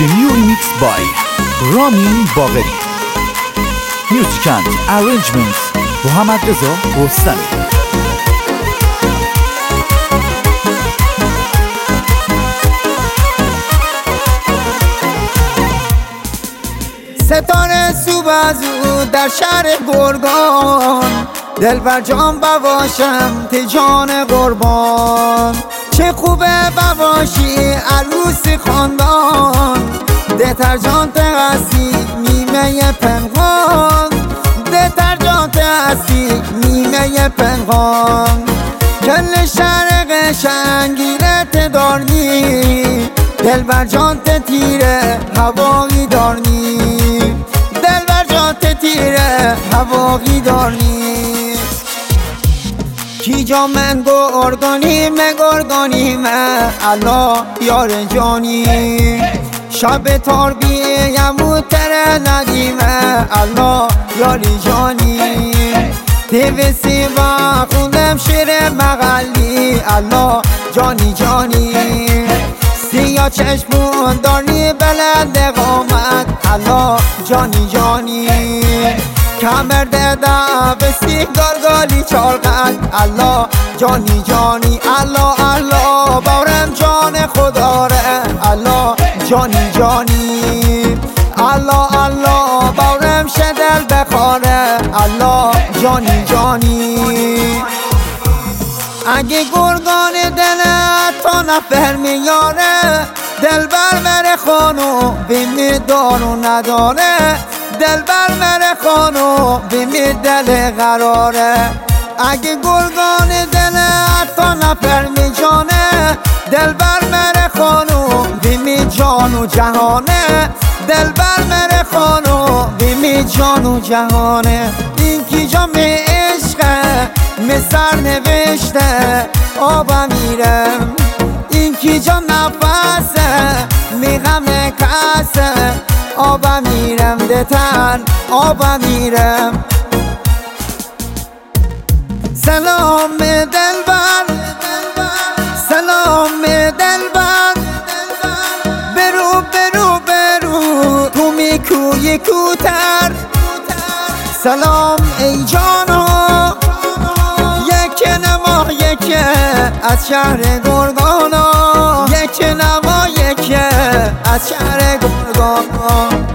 The new remix by رامین باقری. Music and arrangements محمد رضا رستمی. ستاره صبح از او در شهر گرگان، دلبر جان بواشم تی جان قربان. چه خوبه بواشی عروس خاندان، دترجانت هستی نیمه پنهان، دترجانت هستی نیمه پنهان. کل شهر قشنگیرت دارنی، دلبر جانت تیره هوایی دارنی، دلبر جانت تیره هوایی دارنی. کی جا من گرگانیم الله یار جانی. شب تار بیمو تر ندیمه الله یاری جانی. دیوسی و خوندم شیر مغلی الله جانی جانی. سیاه چشمون داری بلند قامت الله جانی جانی. کمر دادا بسی گلگلی چارقد الله جانی جانی. الله الله باورم جان خدا ره الله جانی جانی. الله الله باورم شدل بخاره الله جانی جانی. اگه گرگان دلت تا نفر میاره، دلبر مره خانو بیمی دارو نداره، دلبر مره خانو بیمی دل قراره. اگه گرگان دلت تا نفر میجانه، دلبر مره خانو بیمی جانو جهانه، دلبر مره خانو بیمی جانو جهانه. این کی جا می عشقه می سر نوشته آبا میرم، این کی جا نفسه می غم کسه آبا میرم، دتن آبا میرم. سلام دلبر سلام دلبر، برو برو برو تو میکوی کوتر. سلام ای جانو یک نما یک از شهر گرگانا، یک نما یک از شهر گرگانا.